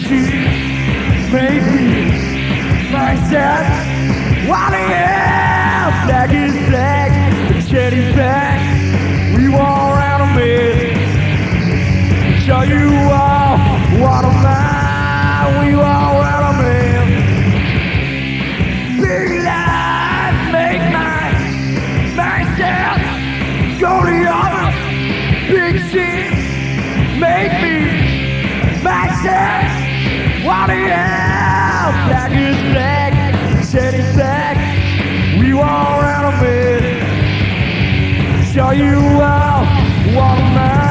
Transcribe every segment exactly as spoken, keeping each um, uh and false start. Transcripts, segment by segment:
shit make me myself. While the hell black is black, the shed is back. We walk around a mess. Show you all what a man. We walk around a mess. Big lies make my myself. Go to the office. Big shit make me myself. While the hell black is black, shed is black. We walk around a mess. Show you all what a man.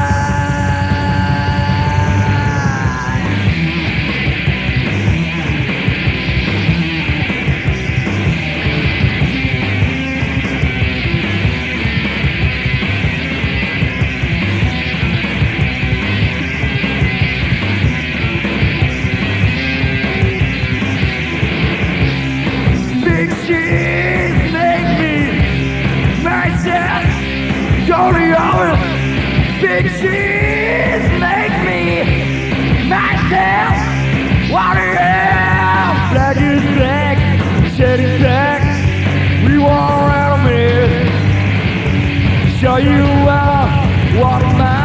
Big shit make me myself. Go to the office. Big shit make me myself. What the hell? Black is black, shed is black. We walk around a mess. Show you out what a man.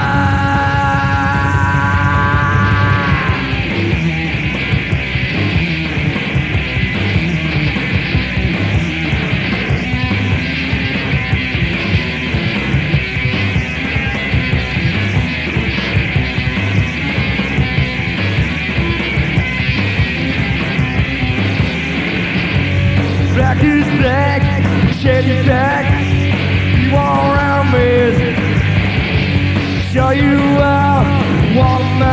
Black is black, shed is black. We walk around a mess. Show you out what a man.